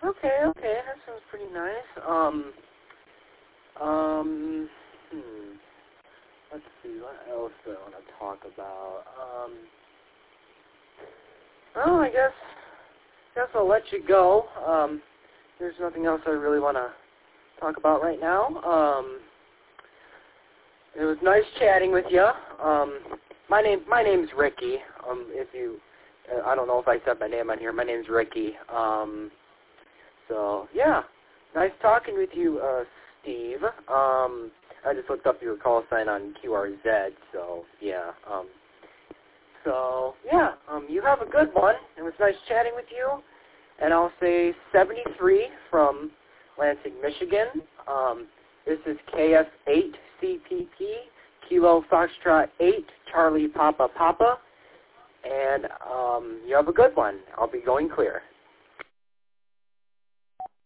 Okay, that sounds pretty nice. Let's see, what else do I want to talk about? Well, I guess I'll let you go. There's nothing else I really want to talk about right now. It was nice chatting with you. My name's Ricky. If you, I don't know if I said my name on here. My name's Ricky. So yeah, nice talking with you, Steve. I just looked up your call sign on QRZ. So yeah. You have a good one. It was nice chatting with you. And I'll say 73 from Lansing, Michigan. This is KF8CPP, Kilo Foxtrot 8, Charlie Papa Papa. And you have a good one. I'll be going clear.